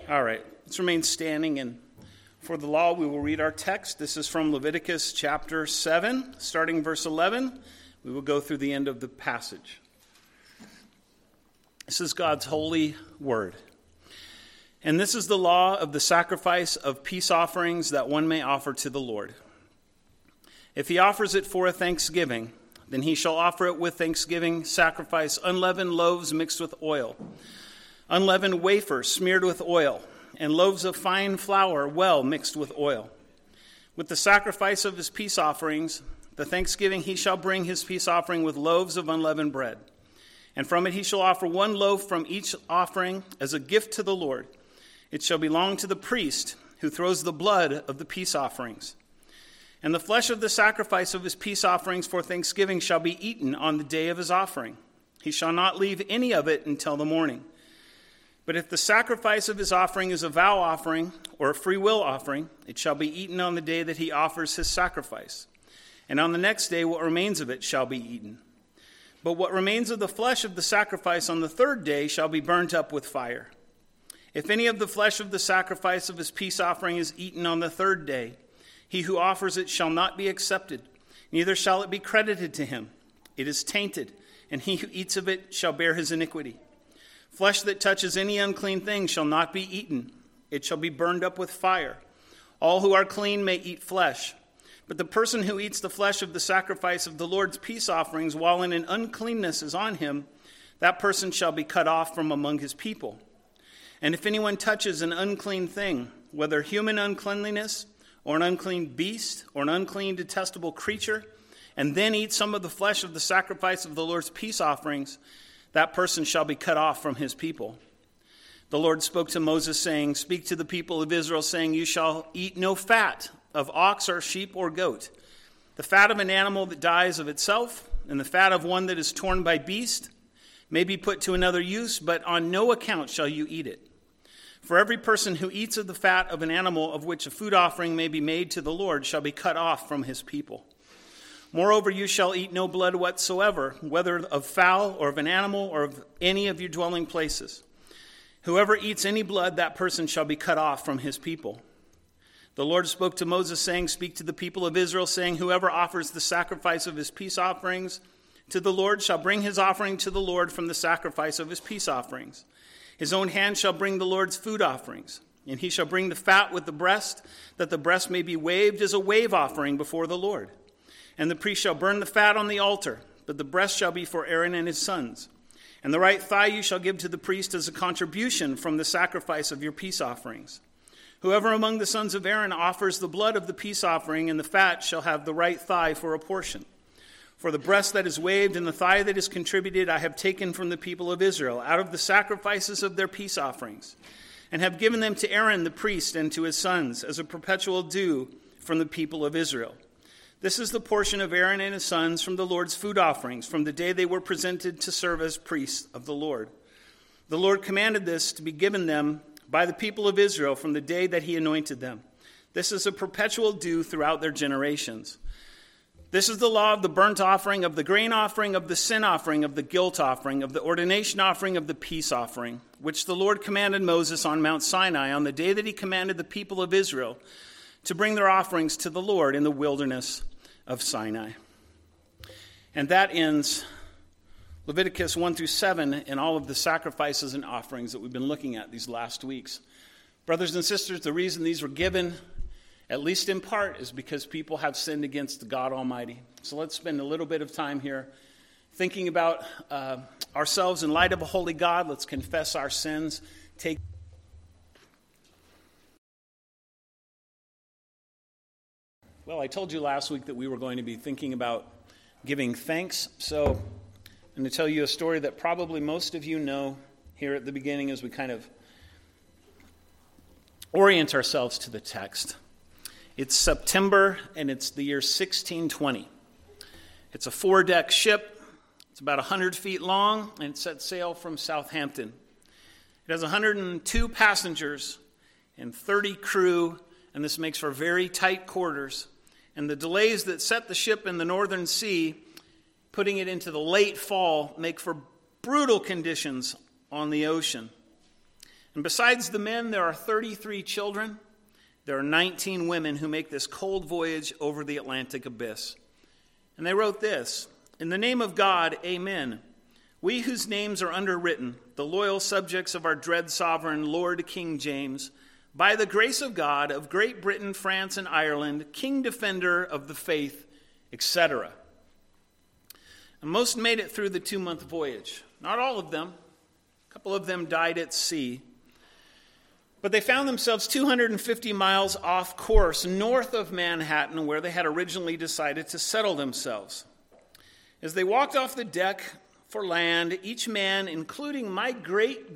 All right, let's remain standing, and for the law we will read our text. This is from Leviticus chapter 7, starting verse 11. We will go through the end of the passage. This is God's holy word. And this is the law of the sacrifice of peace offerings that one may offer to the Lord. If he offers it for a thanksgiving, then he shall offer it with thanksgiving sacrifice unleavened loaves mixed with oil, unleavened wafers smeared with oil, and loaves of fine flour well mixed with oil. With the sacrifice of his peace offerings, the thanksgiving he shall bring his peace offering with loaves of unleavened bread. And from it he shall offer one loaf from each offering as a gift to the Lord. It shall belong to the priest who throws the blood of the peace offerings. And the flesh of the sacrifice of his peace offerings for thanksgiving shall be eaten on the day of his offering. He shall not leave any of it until the morning. But if the sacrifice of his offering is a vow offering or a free will offering, it shall be eaten on the day that he offers his sacrifice. And on the next day what remains of it shall be eaten. But what remains of the flesh of the sacrifice on the third day shall be burnt up with fire. If any of the flesh of the sacrifice of his peace offering is eaten on the third day, he who offers it shall not be accepted, neither shall it be credited to him. It is tainted, and he who eats of it shall bear his iniquity. Flesh that touches any unclean thing shall not be eaten. It shall be burned up with fire. All who are clean may eat flesh. But the person who eats the flesh of the sacrifice of the Lord's peace offerings while in an uncleanness is on him, that person shall be cut off from among his people. And if anyone touches an unclean thing, whether human uncleanliness or an unclean beast or an unclean detestable creature, and then eats some of the flesh of the sacrifice of the Lord's peace offerings, that person shall be cut off from his people. The Lord spoke to Moses, saying, "Speak to the people of Israel, saying, you shall eat no fat of ox or sheep or goat. The fat of an animal that dies of itself, and the fat of one that is torn by beast, may be put to another use, but on no account shall you eat it. For every person who eats of the fat of an animal of which a food offering may be made to the Lord shall be cut off from his people. Moreover, you shall eat no blood whatsoever, whether of fowl or of an animal or of any of your dwelling places. Whoever eats any blood, that person shall be cut off from his people." The Lord spoke to Moses, saying, "Speak to the people of Israel, saying, whoever offers the sacrifice of his peace offerings to the Lord shall bring his offering to the Lord from the sacrifice of his peace offerings. His own hand shall bring the Lord's food offerings, and he shall bring the fat with the breast, that the breast may be waved as a wave offering before the Lord. And the priest shall burn the fat on the altar, but the breast shall be for Aaron and his sons. And the right thigh you shall give to the priest as a contribution from the sacrifice of your peace offerings. Whoever among the sons of Aaron offers the blood of the peace offering and the fat shall have the right thigh for a portion. For the breast that is waved and the thigh that is contributed I have taken from the people of Israel out of the sacrifices of their peace offerings, and have given them to Aaron the priest and to his sons as a perpetual due from the people of Israel. This is the portion of Aaron and his sons from the Lord's food offerings, from the day they were presented to serve as priests of the Lord. The Lord commanded this to be given them by the people of Israel from the day that he anointed them. This is a perpetual due throughout their generations. This is the law of the burnt offering, of the grain offering, of the sin offering, of the guilt offering, of the ordination offering, of the peace offering, which the Lord commanded Moses on Mount Sinai on the day that he commanded the people of Israel to bring their offerings to the Lord in the wilderness of Sinai." And that ends Leviticus 1 through 7 and all of the sacrifices and offerings that we've been looking at these last weeks. Brothers and sisters, the reason these were given, at least in part, is because people have sinned against God Almighty. So let's spend a little bit of time here thinking about ourselves in light of a holy God. Let's confess our sins. Well, I told you last week that we were going to be thinking about giving thanks. So I'm going to tell you a story that probably most of you know here at the beginning as we kind of orient ourselves to the text. It's September, and it's the year 1620. It's a 4-deck ship. It's about 100 feet long, and it set sail from Southampton. It has 102 passengers and 30 crew, and this makes for very tight quarters. And the delays that set the ship in the northern sea, putting it into the late fall, make for brutal conditions on the ocean. And besides the men, there are 33 children. There are 19 women who make this cold voyage over the Atlantic abyss. And they wrote this, "In the name of God, amen. We whose names are underwritten, the loyal subjects of our dread sovereign, Lord King James, by the grace of God, of Great Britain, France, and Ireland, King Defender of the Faith, etc." And most made it through the 2-month voyage. Not all of them. A couple of them died at sea. But they found themselves 250 miles off course north of Manhattan, where they had originally decided to settle themselves. As they walked off the deck for land, each man, including my great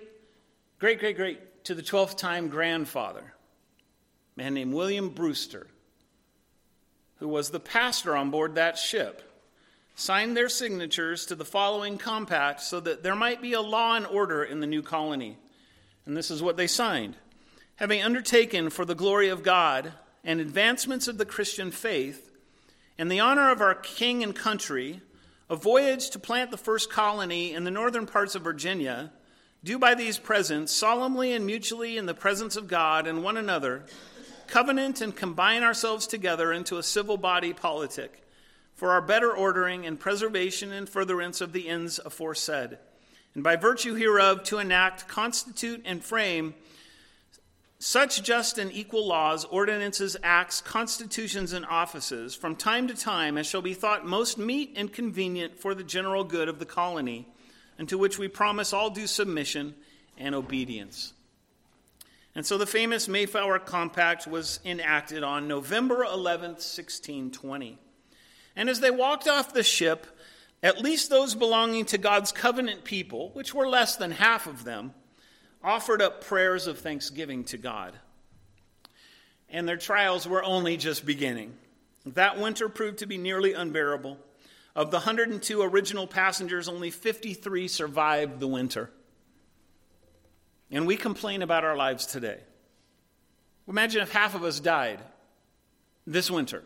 to the 12th time grandfather, a man named William Brewster, who was the pastor on board that ship, signed their signatures to the following compact so that there might be a law and order in the new colony. And this is what they signed. "Having undertaken for the glory of God and advancements of the Christian faith and the honor of our king and country, a voyage to plant the first colony in the northern parts of Virginia, do by these presents solemnly and mutually in the presence of God and one another, covenant and combine ourselves together into a civil body politic for our better ordering and preservation and furtherance of the ends aforesaid, and by virtue hereof to enact, constitute, and frame such just and equal laws, ordinances, acts, constitutions, and offices from time to time as shall be thought most meet and convenient for the general good of the colony, and to which we promise all due submission and obedience." And so the famous Mayflower Compact was enacted on November 11th, 1620. And as they walked off the ship, at least those belonging to God's covenant people, which were less than half of them, offered up prayers of thanksgiving to God. And their trials were only just beginning. That winter proved to be nearly unbearable. Of the 102 original passengers, only 53 survived the winter. And we complain about our lives today. Imagine if half of us died this winter.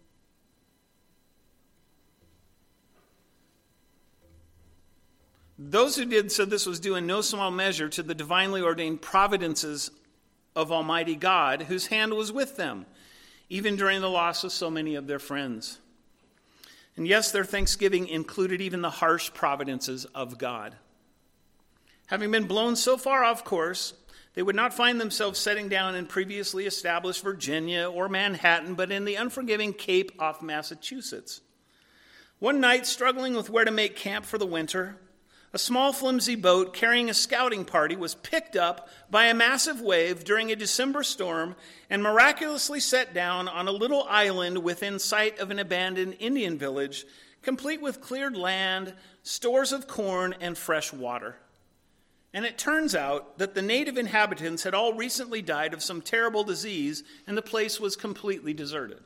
Those who did said this was due in no small measure to the divinely ordained providences of Almighty God, whose hand was with them, even during the loss of so many of their friends. And yes, their thanksgiving included even the harsh providences of God. Having been blown so far off course, they would not find themselves setting down in previously established Virginia or Manhattan, but in the unforgiving Cape off Massachusetts. One night, struggling with where to make camp for the winter, a small flimsy boat carrying a scouting party was picked up by a massive wave during a December storm and miraculously set down on a little island within sight of an abandoned Indian village, complete with cleared land, stores of corn, and fresh water. And it turns out that the native inhabitants had all recently died of some terrible disease, and the place was completely deserted.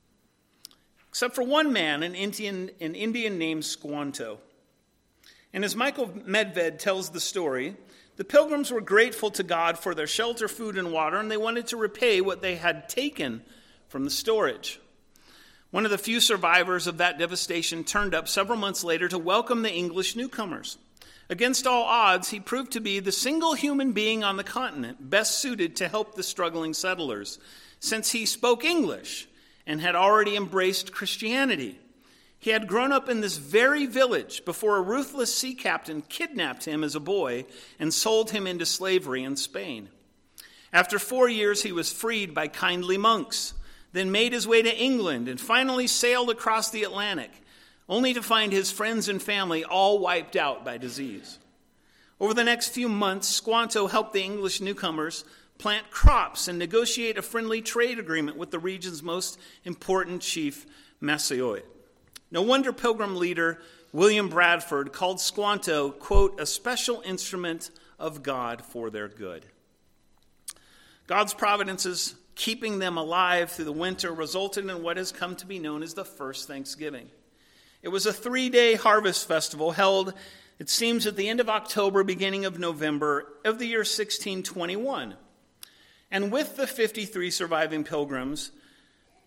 Except for one man, an Indian named Squanto. And as Michael Medved tells the story, the pilgrims were grateful to God for their shelter, food, and water, and they wanted to repay what they had taken from the storage. One of the few survivors of that devastation turned up several months later to welcome the English newcomers. Against all odds, he proved to be the single human being on the continent best suited to help the struggling settlers, since he spoke English and had already embraced Christianity. He had grown up in this very village before a ruthless sea captain kidnapped him as a boy and sold him into slavery in Spain. After 4 years, he was freed by kindly monks, then made his way to England and finally sailed across the Atlantic, only to find his friends and family all wiped out by disease. Over the next few months, Squanto helped the English newcomers plant crops and negotiate a friendly trade agreement with the region's most important chief, Massasoit. No wonder Pilgrim leader William Bradford called Squanto, quote, a special instrument of God for their good. God's providences, keeping them alive through the winter, resulted in what has come to be known as the First Thanksgiving. It was a 3-day harvest festival held, it seems, at the end of October, beginning of November of the year 1621. And with the 53 surviving pilgrims,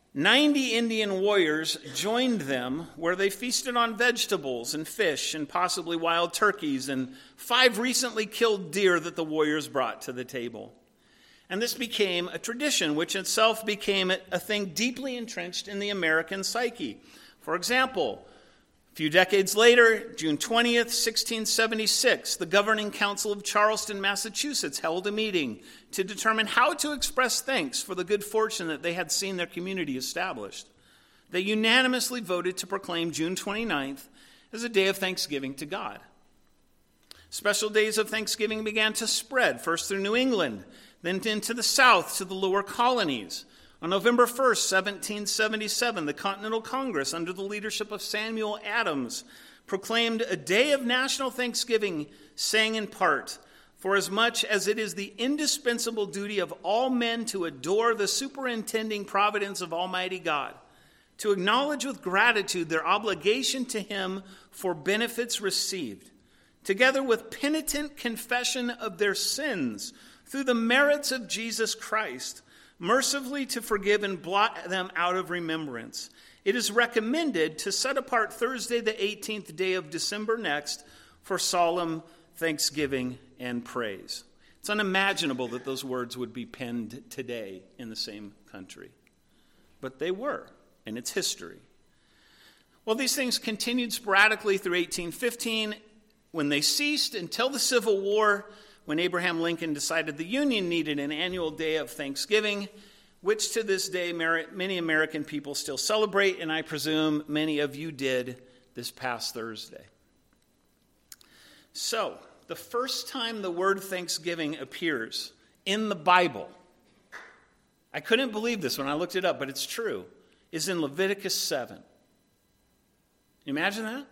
90 Indian warriors joined them, where they feasted on vegetables and fish and possibly wild turkeys and 5 recently killed deer that the warriors brought to the table. And this became a tradition, which itself became a thing deeply entrenched in the American psyche. For example, a few decades later, June 20th, 1676, the Governing Council of Charlestown, Massachusetts, held a meeting to determine how to express thanks for the good fortune that they had seen their community established. They unanimously voted to proclaim June 29th as a day of thanksgiving to God. Special days of thanksgiving began to spread, first through New England, then into the South to the lower colonies. On November 1st, 1777, the Continental Congress, under the leadership of Samuel Adams, proclaimed a day of national thanksgiving, saying in part, "For as much as it is the indispensable duty of all men to adore the superintending providence of Almighty God, to acknowledge with gratitude their obligation to him for benefits received, together with penitent confession of their sins through the merits of Jesus Christ, mercifully to forgive and blot them out of remembrance. It is recommended to set apart Thursday, the 18th day of December next, for solemn thanksgiving and praise." It's unimaginable that those words would be penned today in the same country. But they were, in its history. Well, these things continued sporadically through 1815, when they ceased until the Civil War, when Abraham Lincoln decided the Union needed an annual day of Thanksgiving, which to this day many American people still celebrate, and I presume many of you did this past Thursday. So, the first time the word Thanksgiving appears in the Bible, I couldn't believe this when I looked it up, but it's true, is in Leviticus 7. Can you imagine that?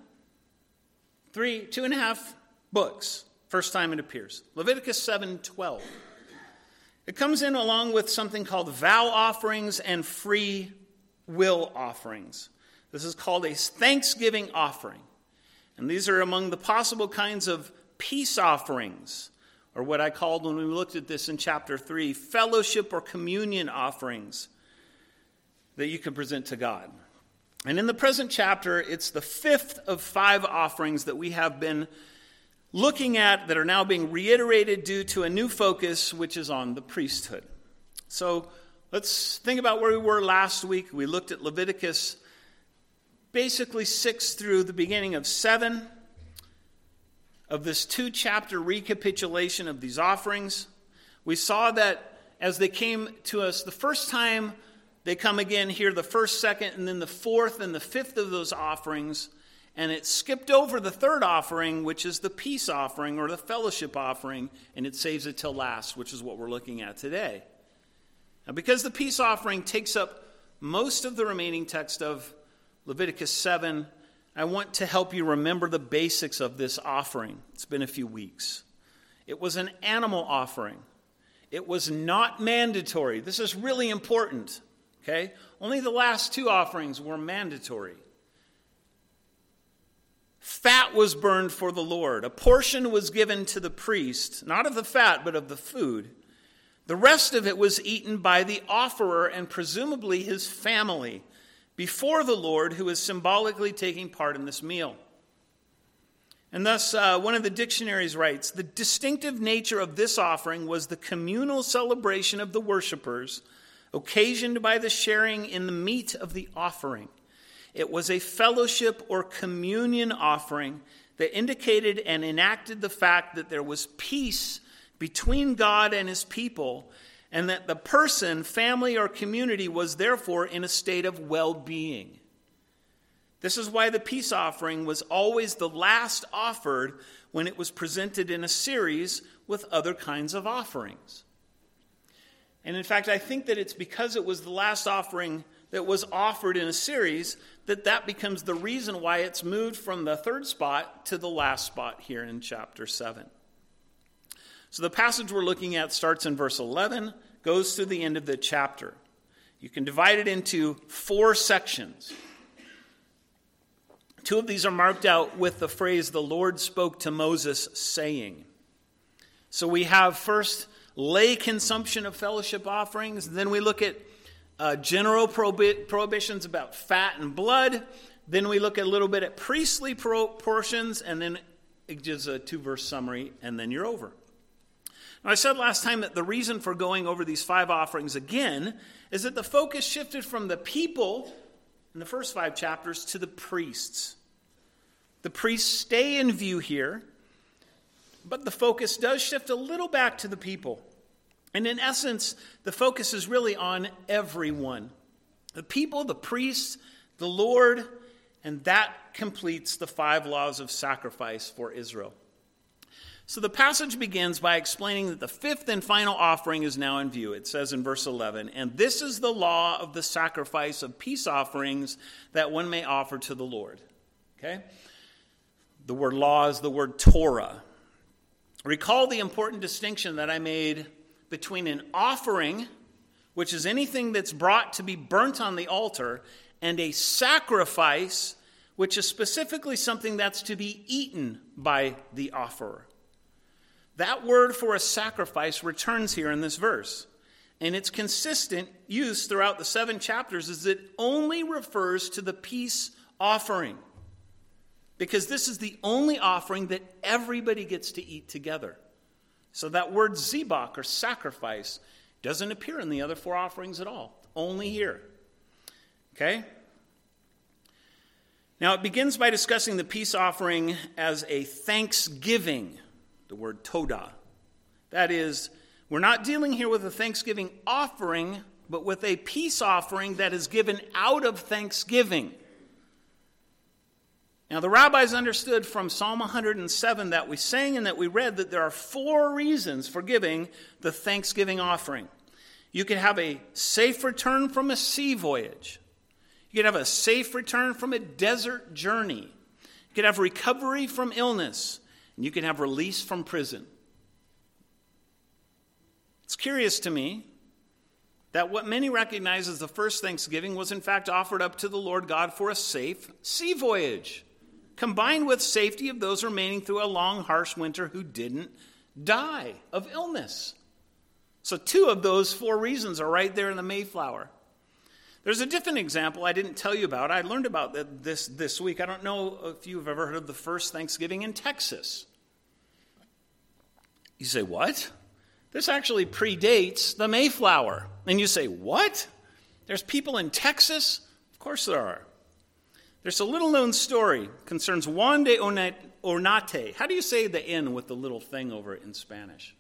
2.5 books. First time it appears. Leviticus 7:12. It comes in along with something called vow offerings and free will offerings. This is called a thanksgiving offering. And these are among the possible kinds of peace offerings, or what I called when we looked at this in chapter 3, fellowship or communion offerings that you can present to God. And in the present chapter, it's the 5th of 5 offerings that we have been looking at that are now being reiterated due to a new focus, which is on the priesthood. So let's think about where we were last week. We looked at Leviticus basically 6 through the beginning of 7 of this 2-chapter recapitulation of these offerings. We saw that as they came to us the first time, they come again here the first, second, and then the 4th and the 5th of those offerings. And it skipped over the 3rd offering, which is the peace offering or the fellowship offering, and it saves it till last, which is what we're looking at today. Now, because the peace offering takes up most of the remaining text of Leviticus 7, I want to help you remember the basics of this offering. It's been a few weeks. It was an animal offering. It was not mandatory. This is really important, okay? Only the last 2 offerings were mandatory. Fat was burned for the Lord. A portion was given to the priest, not of the fat, but of the food. The rest of it was eaten by the offerer and presumably his family before the Lord, who is symbolically taking part in this meal. And thus, one of the dictionaries writes, the distinctive nature of this offering was the communal celebration of the worshipers, occasioned by the sharing in the meat of the offering. It was a fellowship or communion offering that indicated and enacted the fact that there was peace between God and his people, and that the person, family, or community was therefore in a state of well-being. This is why the peace offering was always the last offered when it was presented in a series with other kinds of offerings. And in fact, I think that it's because it was the last offering that was offered in a series that becomes the reason why it's moved from the 3rd spot to the last spot here in chapter 7. So the passage we're looking at starts in verse 11, goes to the end of the chapter. You can divide it into 4 sections. 2 of these are marked out with the phrase, the Lord spoke to Moses, saying. So we have first lay consumption of fellowship offerings. Then we look at general prohibitions about fat and blood. Then we look a little bit at priestly portions, and then it gives a 2-verse summary, and then you're over. Now, I said last time that the reason for going over these 5 offerings again is that the focus shifted from the people in the first 5 chapters to the priests. The priests stay in view here, but the focus does shift a little back to the people. And in essence, the focus is really on everyone. The people, the priests, the Lord, and that completes the 5 laws of sacrifice for Israel. So the passage begins by explaining that the 5th and final offering is now in view. It says in verse 11, "And this is the law of the sacrifice of peace offerings that one may offer to the Lord." Okay? The word law is the word Torah. Recall the important distinction that I made between an offering, which is anything that's brought to be burnt on the altar, and a sacrifice, which is specifically something that's to be eaten by the offerer. That word for a sacrifice returns here in this verse. And its consistent use throughout the 7 chapters is that it only refers to the peace offering. Because this is the only offering that everybody gets to eat together. So that word zebach, or sacrifice, doesn't appear in the other 4 offerings at all. Only here. Okay? Now it begins by discussing the peace offering as a thanksgiving. The word todah. That is, we're not dealing here with a thanksgiving offering, but with a peace offering that is given out of thanksgiving. Now, the rabbis understood from Psalm 107 that we sang and that we read that there are 4 reasons for giving the thanksgiving offering. You could have a safe return from a sea voyage. You could have a safe return from a desert journey. You could have recovery from illness. And you can have release from prison. It's curious to me that what many recognize as the first Thanksgiving was in fact offered up to the Lord God for a safe sea voyage, combined with safety of those remaining through a long, harsh winter who didn't die of illness. So 2 of those 4 reasons are right there in the Mayflower. There's a different example I didn't tell you about. I learned about this week. I don't know if you've ever heard of the first Thanksgiving in Texas. You say, what? This actually predates the Mayflower. And you say, what? There's people in Texas? Of course there are. There's a little-known story. It concerns Juan de Oñate. How do you say the N with the little thing over it in Spanish?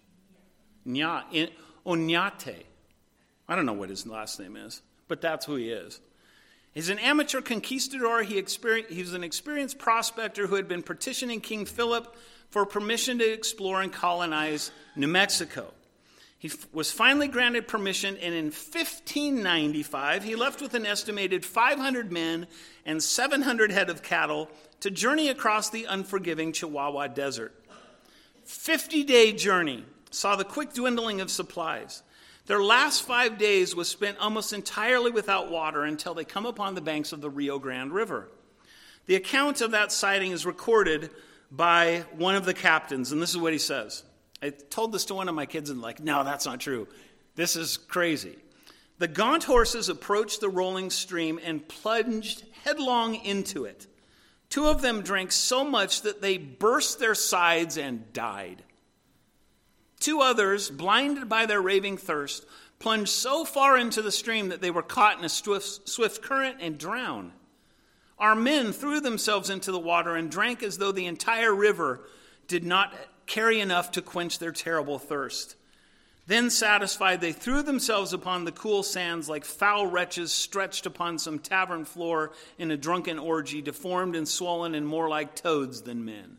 Oñate. I don't know what his last name is, but that's who he is. He's an amateur conquistador. He was an experienced prospector who had been petitioning King Philip for permission to explore and colonize New Mexico. He was finally granted permission, and in 1595, he left with an estimated 500 men and 700 head of cattle to journey across the unforgiving Chihuahua Desert. 50-day journey saw the quick dwindling of supplies. Their last 5 days was spent almost entirely without water until they come upon the banks of the Rio Grande River. The account of that sighting is recorded by one of the captains, and this is what he says. I told this to one of my kids and no, that's not true. This is crazy. The gaunt horses approached the rolling stream and plunged headlong into it. 2 of them drank so much that they burst their sides and died. 2 others, blinded by their raving thirst, plunged so far into the stream that they were caught in a swift current and drowned. Our men threw themselves into the water and drank as though the entire river did not carry enough to quench their terrible thirst. Then, satisfied, they threw themselves upon the cool sands like foul wretches stretched upon some tavern floor in a drunken orgy, deformed and swollen and more like toads than men.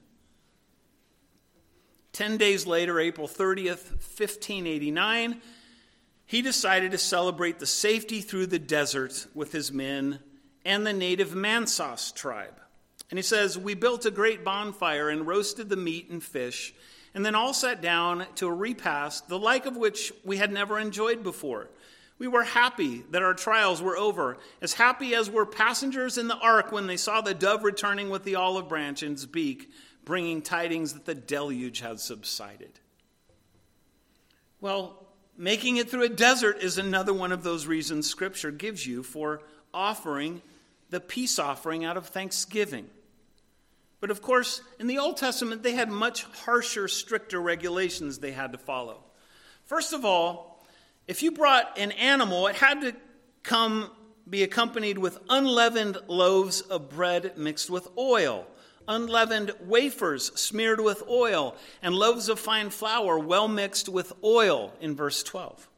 10 days later, April 30th, 1589, he decided to celebrate the safety through the desert with his men and the native Mansos tribe. And he says, we built a great bonfire and roasted the meat and fish, and then all sat down to a repast, the like of which we had never enjoyed before. We were happy that our trials were over, as happy as were passengers in the ark when they saw the dove returning with the olive branch in its beak, bringing tidings that the deluge had subsided. Well, making it through a desert is another one of those reasons Scripture gives you for offering the peace offering out of thanksgiving. But of course, in the Old Testament, they had much harsher, stricter regulations they had to follow. First of all, if you brought an animal, it had to be accompanied with unleavened loaves of bread mixed with oil, unleavened wafers smeared with oil, and loaves of fine flour well mixed with oil in verse 12.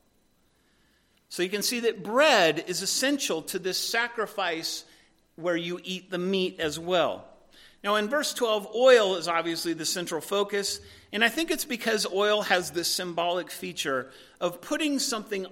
So you can see that bread is essential to this sacrifice where you eat the meat as well. Now in verse 12, oil is obviously the central focus, and I think it's because oil has this symbolic feature of putting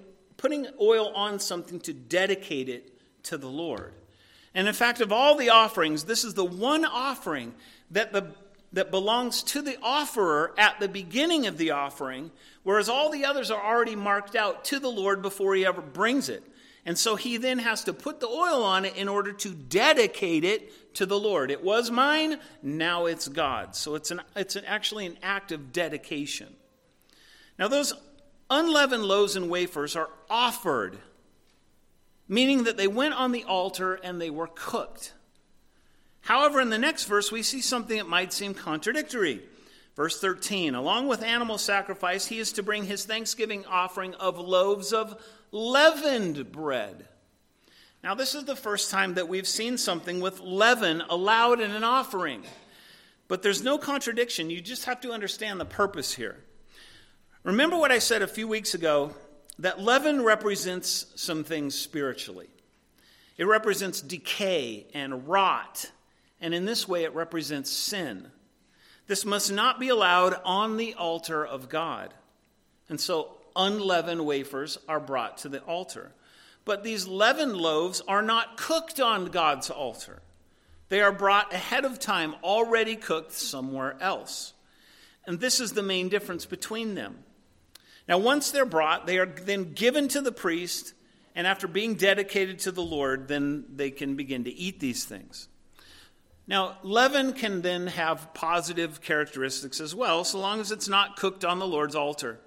oil on something to dedicate it to the Lord. And in fact, of all the offerings, this is the one offering that belongs to the offerer at the beginning of the offering, whereas all the others are already marked out to the Lord before he ever brings it. And so he then has to put the oil on it in order to dedicate it to the Lord. It was mine, now it's God's. So it's actually an act of dedication. Now those unleavened loaves and wafers are offered, meaning that they went on the altar and they were cooked. However, in the next verse, we see something that might seem contradictory. Verse 13, along with animal sacrifice, he is to bring his thanksgiving offering of loaves of leavened bread. Now, this is the first time that we've seen something with leaven allowed in an offering. But there's no contradiction. You just have to understand the purpose here. Remember what I said a few weeks ago, that leaven represents some things spiritually. It represents decay and rot, and in this way it represents sin. This must not be allowed on the altar of God. And so unleavened wafers are brought to the altar. But these leavened loaves are not cooked on God's altar. They are brought ahead of time, already cooked somewhere else. And this is the main difference between them. Now, once they're brought, they are then given to the priest, and after being dedicated to the Lord, then they can begin to eat these things. Now, leaven can then have positive characteristics as well, so long as it's not cooked on the Lord's altar.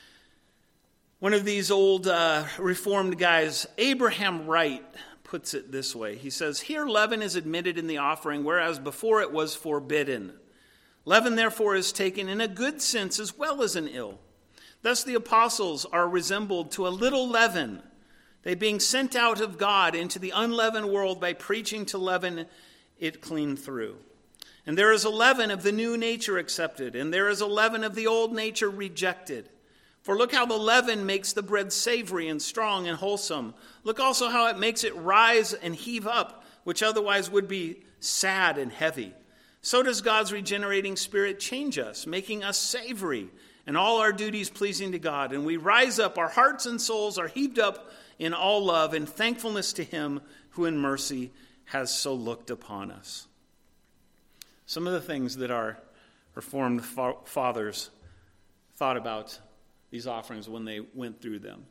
One of these old Reformed guys, Abraham Wright, puts it this way. He says, here leaven is admitted in the offering, whereas before it was forbidden. Leaven, therefore, is taken in a good sense as well as an ill. Thus the apostles are resembled to a little leaven, they being sent out of God into the unleavened world by preaching to leaven it clean through. And there is a leaven of the new nature accepted, and there is a leaven of the old nature rejected. For look how the leaven makes the bread savory and strong and wholesome. Look also how it makes it rise and heave up, which otherwise would be sad and heavy. So does God's regenerating Spirit change us, making us savory, and all our duties pleasing to God. And we rise up, our hearts and souls are heaved up in all love and thankfulness to him who in mercy has so looked upon us. Some of the things that our Reformed fathers thought about these offerings when they went through them.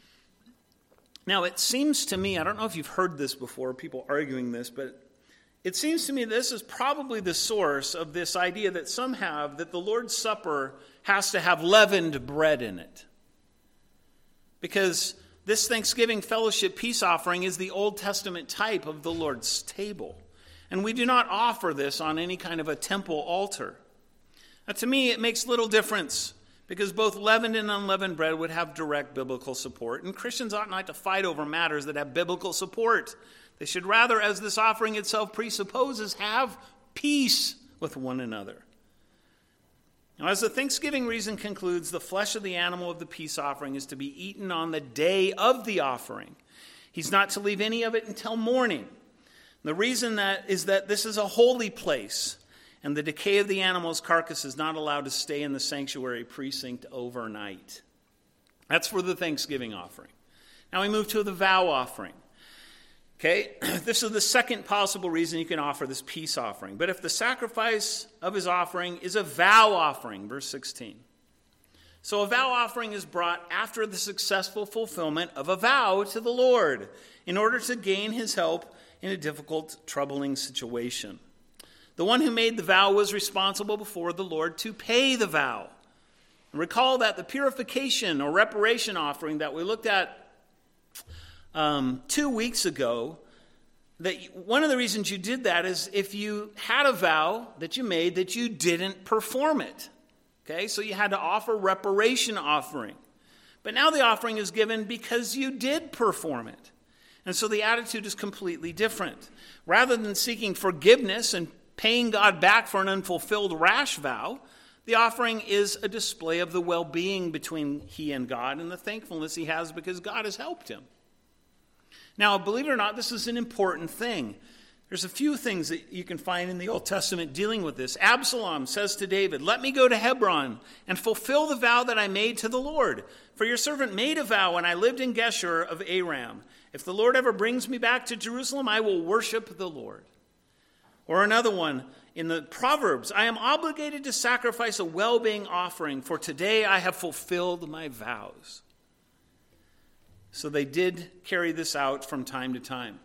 Now, it seems to me, I don't know if you've heard this before, people arguing this, but it seems to me this is probably the source of this idea that some have that the Lord's Supper has to have leavened bread in it. Because this Thanksgiving fellowship peace offering is the Old Testament type of the Lord's table. And we do not offer this on any kind of a temple altar. Now, to me, it makes little difference because both leavened and unleavened bread would have direct biblical support. And Christians ought not to fight over matters that have biblical support. They should rather, as this offering itself presupposes, have peace with one another. Now, as the Thanksgiving reason concludes, the flesh of the animal of the peace offering is to be eaten on the day of the offering. He's not to leave any of it until morning. The reason is that this is a holy place, and the decay of the animal's carcass is not allowed to stay in the sanctuary precinct overnight. That's for the Thanksgiving offering. Now we move to the vow offering. Okay, this is the second possible reason you can offer this peace offering. But if the sacrifice of his offering is a vow offering, verse 16. So a vow offering is brought after the successful fulfillment of a vow to the Lord in order to gain his help in a difficult, troubling situation. The one who made the vow was responsible before the Lord to pay the vow. Recall that the purification or reparation offering that we looked at 2 weeks ago, that one of the reasons you did that is if you had a vow that you made that you didn't perform it. Okay, so you had to offer reparation offering. But now the offering is given because you did perform it. And so the attitude is completely different. Rather than seeking forgiveness and paying God back for an unfulfilled rash vow, the offering is a display of the well-being between he and God and the thankfulness he has because God has helped him. Now, believe it or not, this is an important thing. There's a few things that you can find in the Old Testament dealing with this. Absalom says to David, "Let me go to Hebron and fulfill the vow that I made to the Lord. For your servant made a vow when I lived in Geshur of Aram. If the Lord ever brings me back to Jerusalem, I will worship the Lord." Or another one in the Proverbs, "I am obligated to sacrifice a well-being offering, for today I have fulfilled my vows." So they did carry this out from time to time.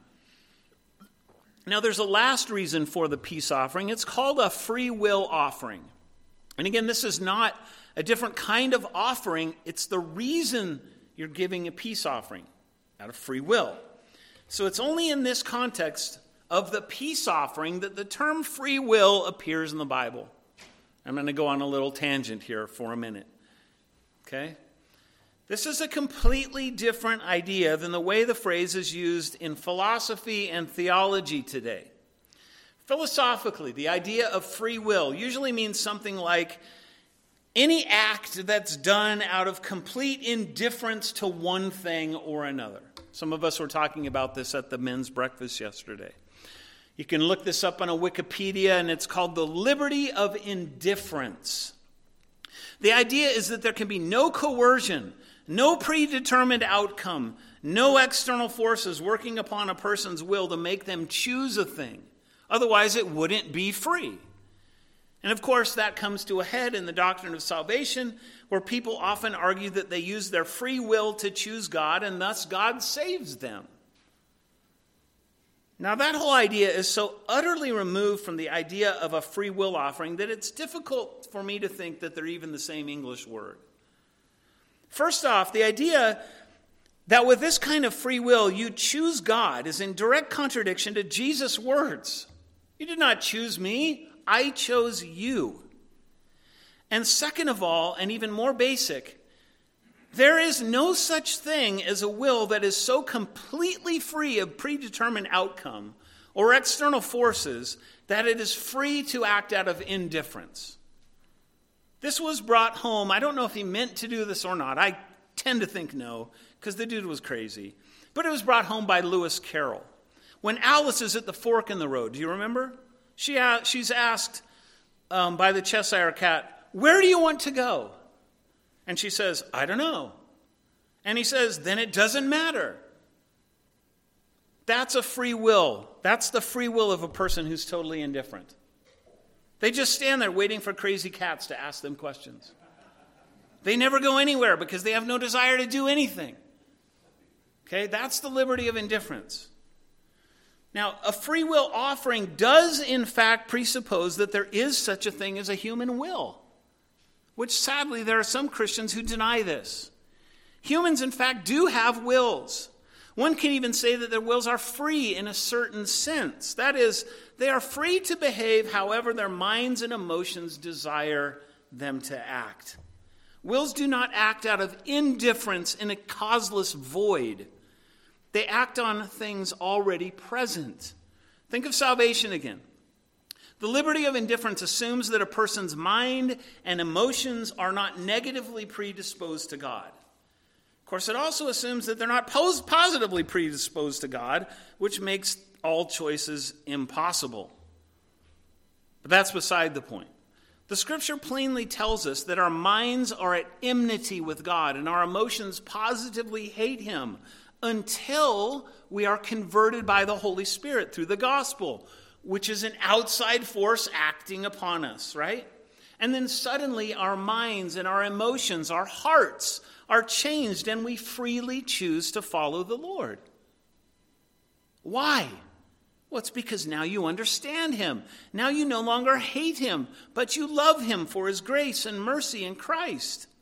Now there's a last reason for the peace offering. It's called a free will offering. And again, this is not a different kind of offering. It's the reason you're giving a peace offering, out of free will. So it's only in this context of the peace offering that the term free will appears in the Bible. I'm going to go on a little tangent here for a minute. Okay? This is a completely different idea than the way the phrase is used in philosophy and theology today. Philosophically, the idea of free will usually means something like any act that's done out of complete indifference to one thing or another. Some of us were talking about this at the men's breakfast yesterday. You can look this up on a Wikipedia, and it's called the liberty of indifference. The idea is that there can be no coercion, no predetermined outcome, no external forces working upon a person's will to make them choose a thing. Otherwise, it wouldn't be free. And of course, that comes to a head in the doctrine of salvation, where people often argue that they use their free will to choose God, and thus God saves them. Now, that whole idea is so utterly removed from the idea of a free will offering that it's difficult for me to think that they're even the same English word. First off, the idea that with this kind of free will you choose God is in direct contradiction to Jesus' words. You did not choose me, I chose you. And second of all, and even more basic, there is no such thing as a will that is so completely free of predetermined outcome or external forces that it is free to act out of indifference. This was brought home. I don't know if he meant to do this or not. I tend to think no, because the dude was crazy. But it was brought home by Lewis Carroll. When Alice is at the fork in the road, do you remember? She's asked by the Cheshire Cat, "Where do you want to go?" And she says, "I don't know." And he says, "Then it doesn't matter." That's a free will. That's the free will of a person who's totally indifferent. They just stand there waiting for crazy cats to ask them questions. They never go anywhere because they have no desire to do anything. Okay, that's the liberty of indifference. Now, a free will offering does in fact presuppose that there is such a thing as a human will, which sadly there are some Christians who deny this. Humans in fact do have wills. One can even say that their wills are free in a certain sense. That is, they are free to behave however their minds and emotions desire them to act. Wills do not act out of indifference in a causeless void. They act on things already present. Think of salvation again. The liberty of indifference assumes that a person's mind and emotions are not negatively predisposed to God. Of course, it also assumes that they're not positively predisposed to God, which makes all choices impossible. But that's beside the point. The Scripture plainly tells us that our minds are at enmity with God and our emotions positively hate Him until we are converted by the Holy Spirit through the gospel, which is an outside force acting upon us, right? And then suddenly our minds and our emotions, our hearts are changed and we freely choose to follow the Lord. Why? Well, it's because now you understand Him. Now you no longer hate Him, but you love Him for His grace and mercy in Christ.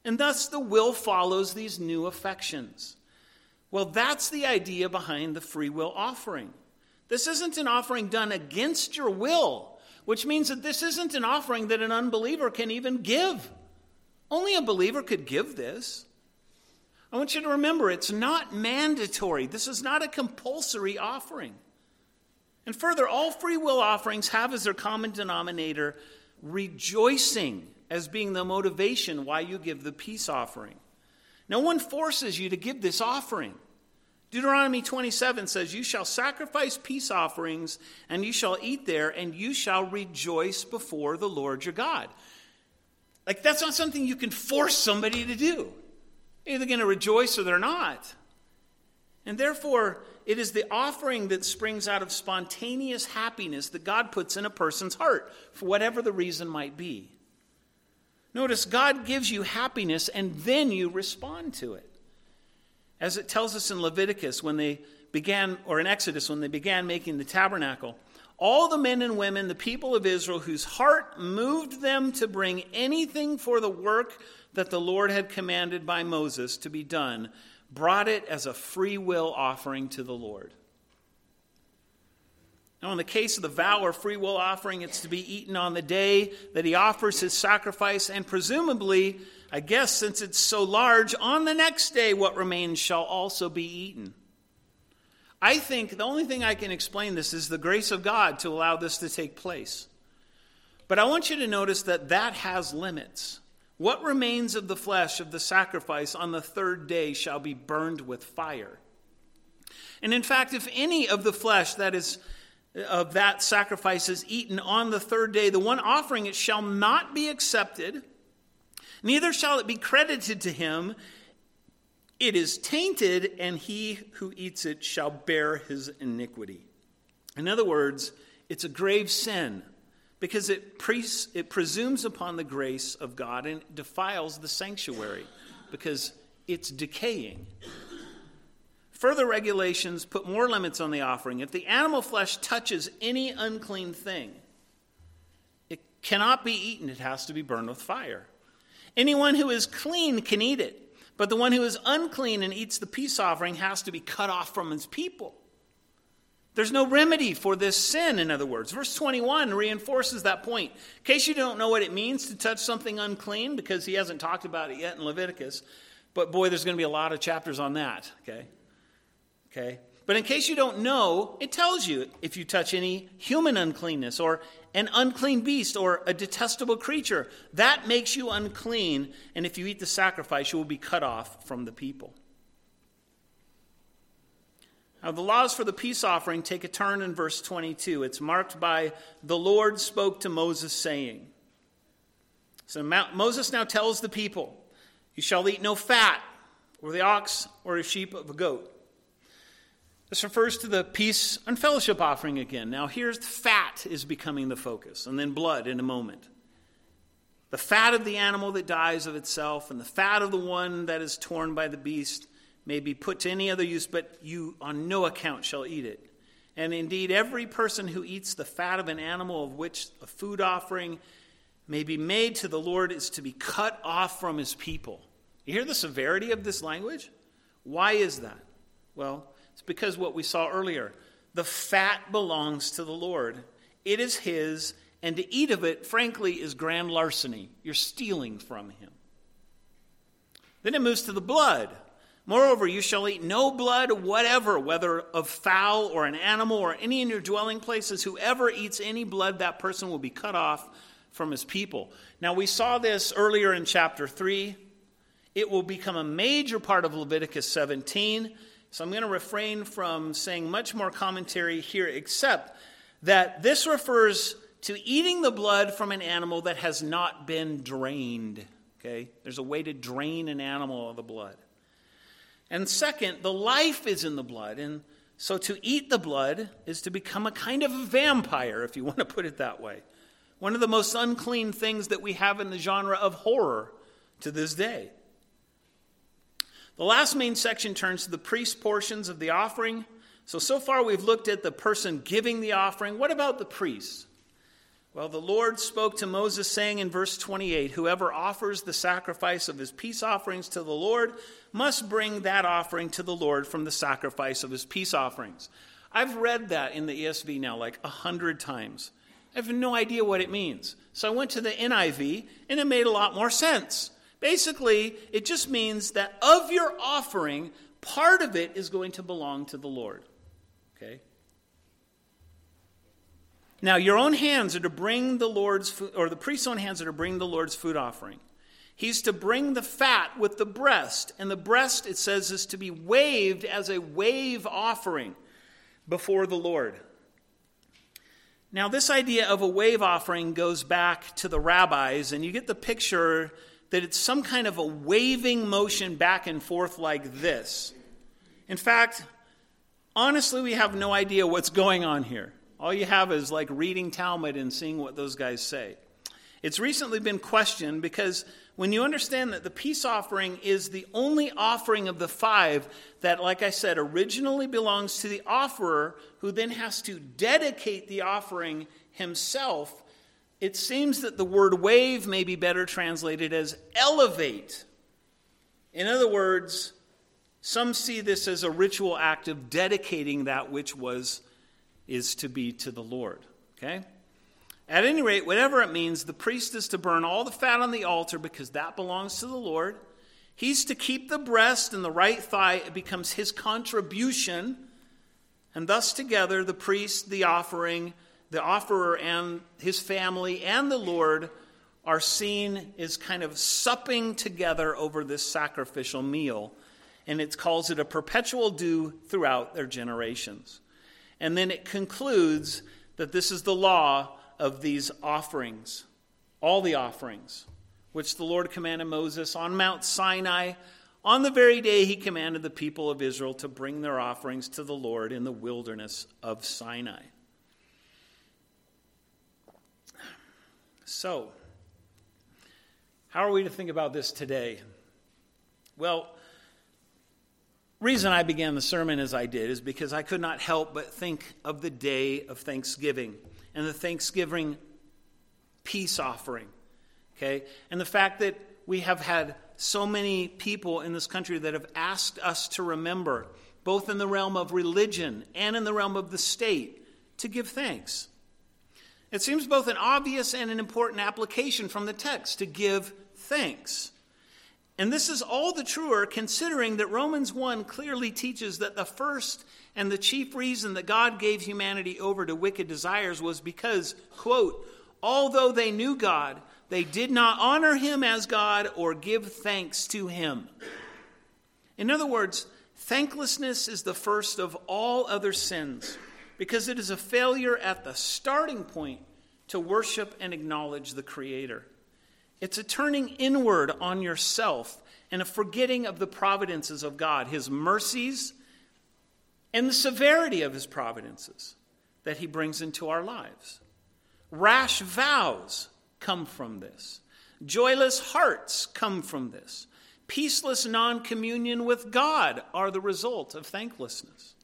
And thus the will follows these new affections. Well, that's the idea behind the free will offering. This isn't an offering done against your will, which means that this isn't an offering that an unbeliever can even give. Only a believer could give this. I want you to remember, it's not mandatory. This is not a compulsory offering. And further, all free will offerings have as their common denominator rejoicing as being the motivation why you give the peace offering. No one forces you to give this offering. Deuteronomy 27 says, "You shall sacrifice peace offerings, and you shall eat there, and you shall rejoice before the Lord your God." Like, that's not something you can force somebody to do. They're either going to rejoice or they're not. And therefore, it is the offering that springs out of spontaneous happiness that God puts in a person's heart, for whatever the reason might be. Notice, God gives you happiness, and then you respond to it. As it tells us in Leviticus when they began, or in Exodus when they began making the tabernacle, all the men and women, the people of Israel, whose heart moved them to bring anything for the work that the Lord had commanded by Moses to be done, brought it as a free will offering to the Lord. Now, in the case of the vow or free will offering, it's to be eaten on the day that he offers his sacrifice, and presumably, I guess since it's so large, on the next day what remains shall also be eaten. I think the only thing I can explain this is the grace of God to allow this to take place. But I want you to notice that that has limits. What remains of the flesh of the sacrifice on the third day shall be burned with fire. And in fact, if any of the flesh that is of that sacrifice is eaten on the third day, the one offering it shall not be accepted, neither shall it be credited to him. It is tainted, and he who eats it shall bear his iniquity. In other words, it's a grave sin because it presumes upon the grace of God and defiles the sanctuary because it's decaying. Further regulations put more limits on the offering. If the animal flesh touches any unclean thing, it cannot be eaten. It has to be burned with fire. Anyone who is clean can eat it, but the one who is unclean and eats the peace offering has to be cut off from his people. There's no remedy for this sin, in other words. Verse 21 reinforces that point. In case you don't know what it means to touch something unclean, because he hasn't talked about it yet in Leviticus, but boy, there's going to be a lot of chapters on that, okay? But in case you don't know, it tells you if you touch any human uncleanness or an unclean beast or a detestable creature, that makes you unclean, and if you eat the sacrifice, you will be cut off from the people. Now, the laws for the peace offering take a turn in verse 22. It's marked by, "The Lord spoke to Moses, saying." So Moses now tells the people, "You shall eat no fat, or the ox, or a sheep of a goat." This refers to the peace and fellowship offering again. Now, here's fat is becoming the focus, and then blood in a moment. The fat of the animal that dies of itself, and the fat of the one that is torn by the beast, may be put to any other use, but you on no account shall eat it. And indeed, every person who eats the fat of an animal of which a food offering may be made to the Lord is to be cut off from his people. You hear the severity of this language? Why is that? Well, it's because what we saw earlier. The fat belongs to the Lord. It is his, and to eat of it, frankly, is grand larceny. You're stealing from him. Then it moves to the blood. "Moreover, you shall eat no blood whatever, whether of fowl or an animal or any in your dwelling places. Whoever eats any blood, that person will be cut off from his people." Now, we saw this earlier in chapter 3. It will become a major part of Leviticus 17. So I'm going to refrain from saying much more commentary here, except that this refers to eating the blood from an animal that has not been drained. Okay? There's a way to drain an animal of the blood. And second, the life is in the blood. And so to eat the blood is to become a kind of a vampire, if you want to put it that way. One of the most unclean things that we have in the genre of horror to this day. The last main section turns to the priest portions of the offering. So far we've looked at the person giving the offering. What about the priest? Well, the Lord spoke to Moses, saying in verse 28, "Whoever offers the sacrifice of his peace offerings to the Lord must bring that offering to the Lord from the sacrifice of his peace offerings." I've read that in the ESV now like 100 times. I have no idea what it means. So I went to the NIV, and it made a lot more sense. Basically, it just means that of your offering, part of it is going to belong to the Lord. Okay? Now, your own hands are to bring the Lord's food, or the priest's own hands are to bring the Lord's food offering. He's to bring the fat with the breast, and the breast, it says, is to be waved as a wave offering before the Lord. Now, this idea of a wave offering goes back to the rabbis, and you get the picture that it's some kind of a waving motion back and forth like this. In fact, honestly, we have no idea what's going on here. All you have is like reading Talmud and seeing what those guys say. It's recently been questioned because when you understand that the peace offering is the only offering of the 5 that, like I said, originally belongs to the offerer, who then has to dedicate the offering himself, it seems that the word wave may be better translated as elevate. In other words, some see this as a ritual act of dedicating that which is to be to the Lord. Okay? At any rate, whatever it means, the priest is to burn all the fat on the altar because that belongs to the Lord. He's to keep the breast and the right thigh. It becomes his contribution. And thus together, the priest, the offering, the offerer, and his family, and the Lord are seen as kind of supping together over this sacrificial meal. And it calls it a perpetual due throughout their generations. And then it concludes that this is the law of these offerings, all the offerings, which the Lord commanded Moses on Mount Sinai on the very day he commanded the people of Israel to bring their offerings to the Lord in the wilderness of Sinai. So, how are we to think about this today? Well, reason I began the sermon as I did is because I could not help but think of the day of Thanksgiving and the Thanksgiving peace offering, okay? And the fact that we have had so many people in this country that have asked us to remember, both in the realm of religion and in the realm of the state, to give thanks. It seems both an obvious and an important application from the text to give thanks. And this is all the truer considering that Romans 1 clearly teaches that the first and the chief reason that God gave humanity over to wicked desires was because, quote, although they knew God, they did not honor him as God or give thanks to him. In other words, thanklessness is the first of all other sins because it is a failure at the starting point to worship and acknowledge the Creator. It's a turning inward on yourself and a forgetting of the providences of God, his mercies, and the severity of his providences that he brings into our lives. Rash vows come from this. Joyless hearts come from this. Peaceless non-communion with God are the result of thanklessness.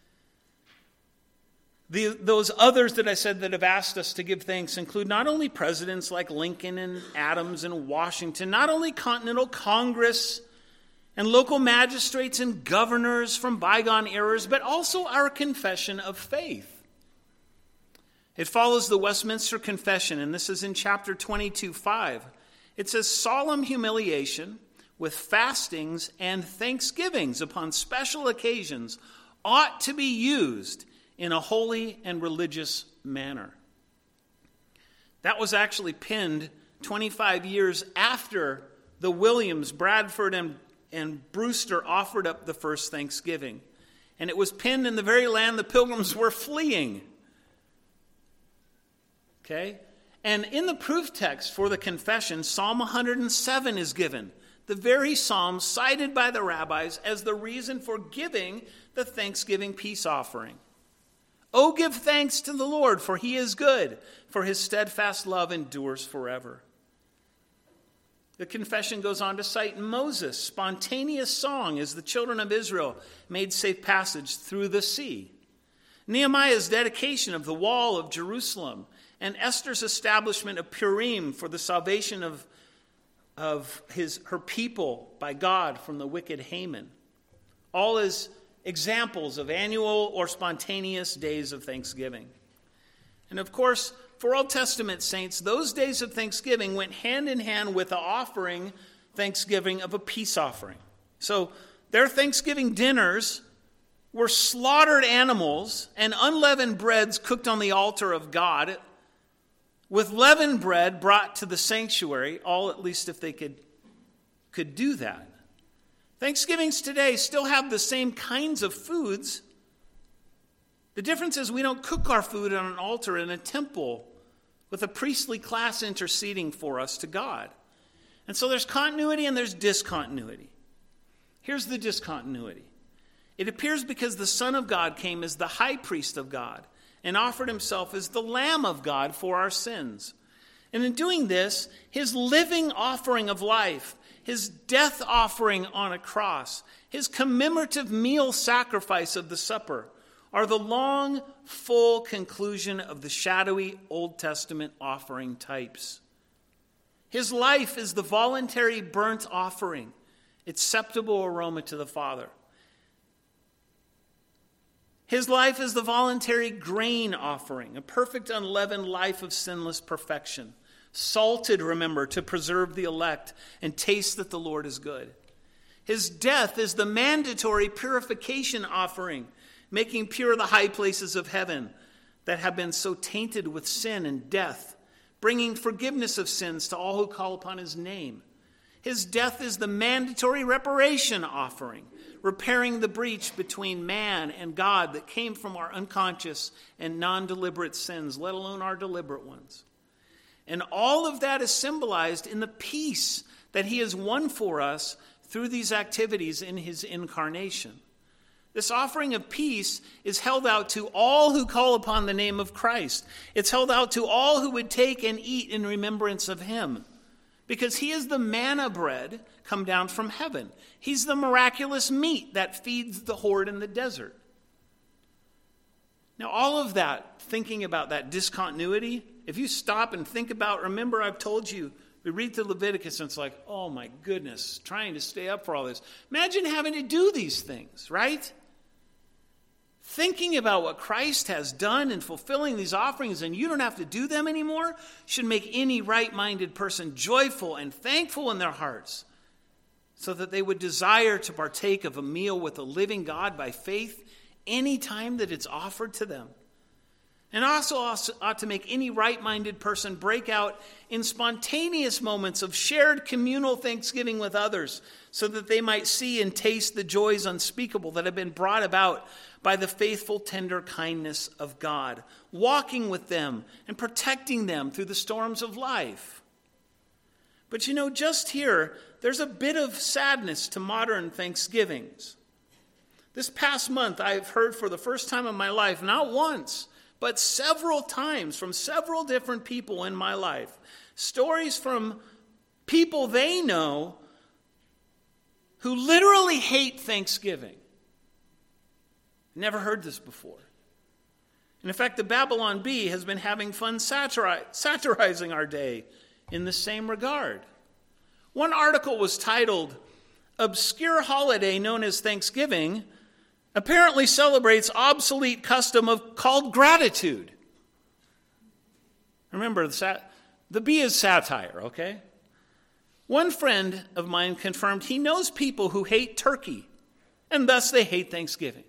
Those others that I said that have asked us to give thanks include not only presidents like Lincoln and Adams and Washington, not only Continental Congress and local magistrates and governors from bygone eras, but also our confession of faith. It follows the Westminster Confession, and this is in chapter 22:5. It says, solemn humiliation with fastings and thanksgivings upon special occasions ought to be used in a holy and religious manner. That was actually penned 25 years after the Williams, Bradford, and Brewster offered up the first Thanksgiving. And it was penned in the very land the Pilgrims were fleeing. Okay? And in the proof text for the confession, Psalm 107 is given, the very psalm cited by the rabbis as the reason for giving the Thanksgiving peace offering. Oh, give thanks to the Lord, for he is good, for his steadfast love endures forever. The confession goes on to cite Moses' spontaneous song as the children of Israel made safe passage through the sea. Nehemiah's dedication of the wall of Jerusalem and Esther's establishment of Purim for the salvation of her people by God from the wicked Haman. All as examples of annual or spontaneous days of thanksgiving. And of course, for Old Testament saints, those days of thanksgiving went hand in hand with the offering, thanksgiving of a peace offering. So their Thanksgiving dinners were slaughtered animals and unleavened breads cooked on the altar of God, with leavened bread brought to the sanctuary, all at least if they could do that. Thanksgivings today still have the same kinds of foods. The difference is we don't cook our food on an altar in a temple with a priestly class interceding for us to God. And so there's continuity and there's discontinuity. Here's the discontinuity. It appears because the Son of God came as the high priest of God and offered himself as the Lamb of God for our sins. And in doing this, his living offering of life, his death offering on a cross, his commemorative meal sacrifice of the supper are the long, full conclusion of the shadowy Old Testament offering types. His life is the voluntary burnt offering, acceptable aroma to the Father. His life is the voluntary grain offering, a perfect unleavened life of sinless perfection. Salted, remember, to preserve the elect and taste that the Lord is good. His death is the mandatory purification offering, making pure the high places of heaven that have been so tainted with sin and death, bringing forgiveness of sins to all who call upon his name. His death is the mandatory reparation offering, repairing the breach between man and God that came from our unconscious and non-deliberate sins, let alone our deliberate ones. And all of that is symbolized in the peace that he has won for us through these activities in his incarnation. This offering of peace is held out to all who call upon the name of Christ. It's held out to all who would take and eat in remembrance of him. Because he is the manna bread come down from heaven. He's the miraculous meat that feeds the horde in the desert. Now, all of that, thinking about that discontinuity, if you stop and think about, remember I've told you, we read through Leviticus and it's like, oh my goodness, trying to stay up for all this. Imagine having to do these things, right? Thinking about what Christ has done in fulfilling these offerings and you don't have to do them anymore should make any right-minded person joyful and thankful in their hearts so that they would desire to partake of a meal with a living God by faith any time that it's offered to them. And also ought to make any right-minded person break out in spontaneous moments of shared communal thanksgiving with others so that they might see and taste the joys unspeakable that have been brought about by the faithful, tender kindness of God, walking with them and protecting them through the storms of life. But you know, just here, there's a bit of sadness to modern Thanksgivings. This past month, I've heard for the first time in my life, not once, but several times from several different people in my life, stories from people they know who literally hate Thanksgiving. Never heard this before. And in fact, the Babylon Bee has been having fun satirizing our day in the same regard. One article was titled, "Obscure Holiday Known as Thanksgiving Apparently Celebrates Obsolete Custom Called Gratitude." Remember, the bee is satire, okay? One friend of mine confirmed he knows people who hate turkey, and thus they hate Thanksgiving.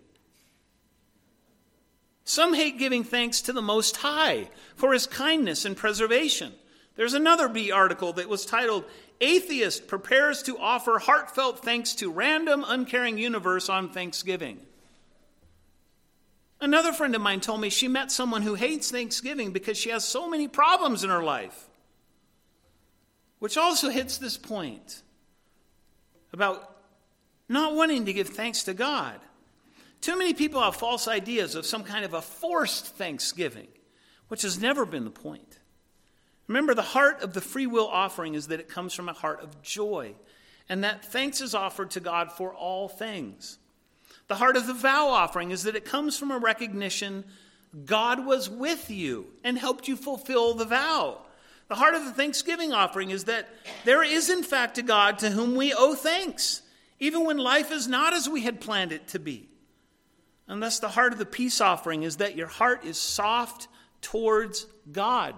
Some hate giving thanks to the Most High for his kindness and preservation. There's another bee article that was titled, "Atheist Prepares to Offer Heartfelt Thanks to Random Uncaring Universe on Thanksgiving." Another friend of mine told me she met someone who hates Thanksgiving because she has so many problems in her life. Which also hits this point about not wanting to give thanks to God. Too many people have false ideas of some kind of a forced thanksgiving, which has never been the point. Remember, the heart of the free will offering is that it comes from a heart of joy, and that thanks is offered to God for all things. The heart of the vow offering is that it comes from a recognition God was with you and helped you fulfill the vow. The heart of the thanksgiving offering is that there is in fact a God to whom we owe thanks, even when life is not as we had planned it to be. And thus the heart of the peace offering is that your heart is soft towards God.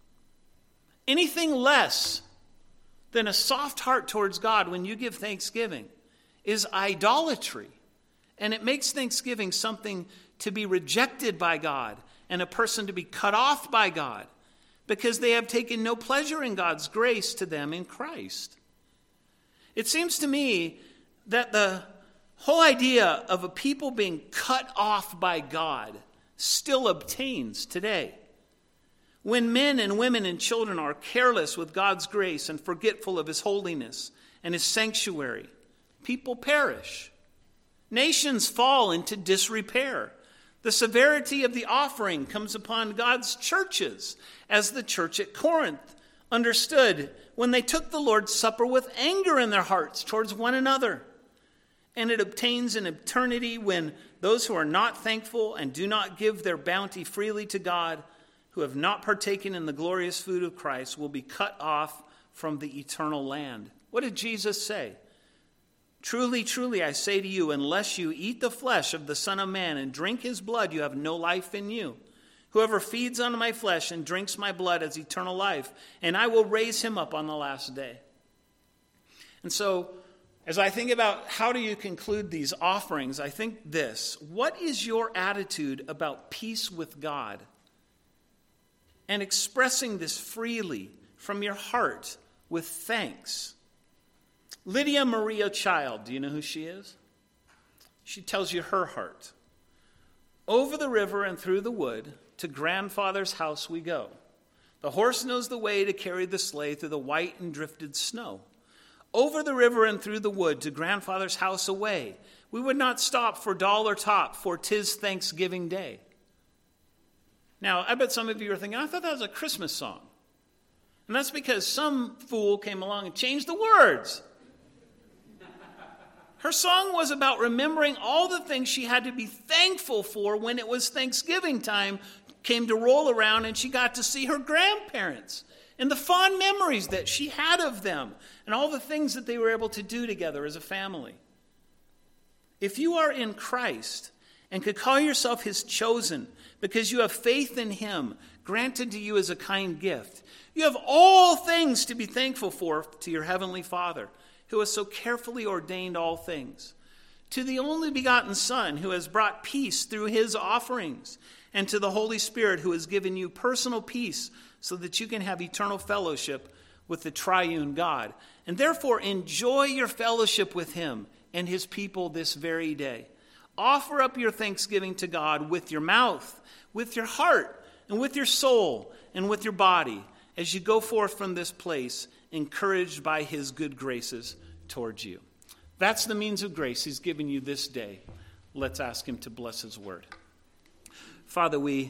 Anything less than a soft heart towards God when you give thanksgiving is idolatry. And it makes thanksgiving something to be rejected by God and a person to be cut off by God because they have taken no pleasure in God's grace to them in Christ. It seems to me that the whole idea of a people being cut off by God still obtains today. When men and women and children are careless with God's grace and forgetful of his holiness and his sanctuary, people perish. Nations fall into disrepair. The severity of the offering comes upon God's churches, as the church at Corinth understood when they took the Lord's Supper with anger in their hearts towards one another. And it obtains an eternity when those who are not thankful and do not give their bounty freely to God, who have not partaken in the glorious food of Christ, will be cut off from the eternal land. What did Jesus say? Truly, truly, I say to you, unless you eat the flesh of the Son of Man and drink his blood, you have no life in you. Whoever feeds on my flesh and drinks my blood has eternal life, and I will raise him up on the last day. And so, as I think about how do you conclude these offerings, I think this: what is your attitude about peace with God? And expressing this freely from your heart with thanks. Lydia Maria Child, do you know who she is? She tells you her heart. Over the river and through the wood, to grandfather's house we go. The horse knows the way to carry the sleigh through the white and drifted snow. Over the river and through the wood, to grandfather's house away. We would not stop for doll or top, for 'tis Thanksgiving Day. Now, I bet some of you are thinking, I thought that was a Christmas song. And that's because some fool came along and changed the words. Her song was about remembering all the things she had to be thankful for when it was Thanksgiving time came to roll around and she got to see her grandparents and the fond memories that she had of them and all the things that they were able to do together as a family. If you are in Christ and could call yourself his chosen because you have faith in him granted to you as a kind gift, you have all things to be thankful for to your heavenly Father, who has so carefully ordained all things. To the only begotten Son, who has brought peace through his offerings, and to the Holy Spirit, who has given you personal peace so that you can have eternal fellowship with the triune God. And therefore enjoy your fellowship with him and his people this very day. Offer up your thanksgiving to God with your mouth, with your heart, and with your soul, and with your body, as you go forth from this place, encouraged by his good graces towards you. That's the means of grace he's given you this day. Let's ask him to bless his word. Father, we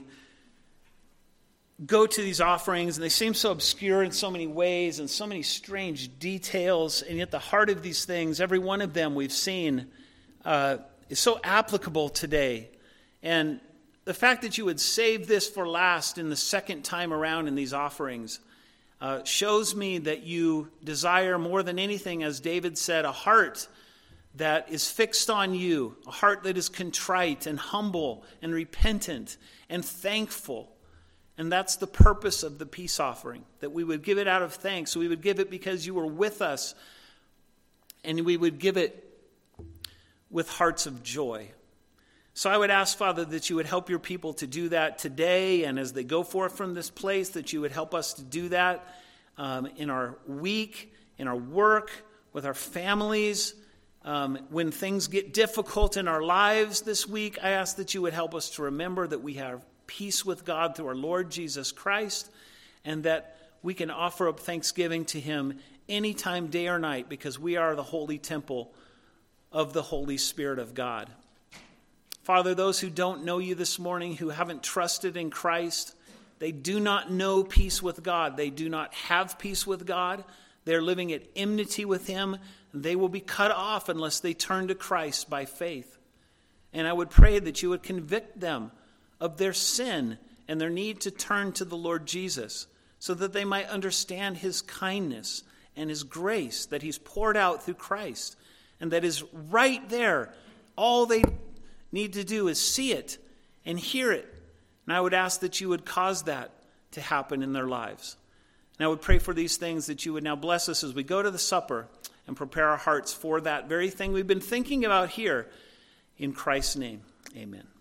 go to these offerings, and they seem so obscure in so many ways and so many strange details, and yet the heart of these things, every one of them we've seen, is so applicable today. And the fact that you would save this for last in the second time around in these offerings shows me that you desire more than anything, as David said, a heart that is fixed on you, a heart that is contrite and humble and repentant and thankful. And that's the purpose of the peace offering, that we would give it out of thanks. We would give it because you were with us, and we would give it with hearts of joy. So I would ask, Father, that you would help your people to do that today, and as they go forth from this place, that you would help us to do that in our week, in our work, with our families. When things get difficult in our lives this week, I ask that you would help us to remember that we have peace with God through our Lord Jesus Christ, and that we can offer up thanksgiving to him anytime, day or night, because we are the holy temple of the Holy Spirit of God. Father, those who don't know you this morning, who haven't trusted in Christ, they do not know peace with God. They do not have peace with God. They're living at enmity with him. They will be cut off unless they turn to Christ by faith. And I would pray that you would convict them of their sin and their need to turn to the Lord Jesus, so that they might understand his kindness and his grace that he's poured out through Christ, and that is right there. All they need to do is see it and hear it. And I would ask that you would cause that to happen in their lives. And I would pray for these things, that you would now bless us as we go to the supper and prepare our hearts for that very thing we've been thinking about here. In Christ's name, amen.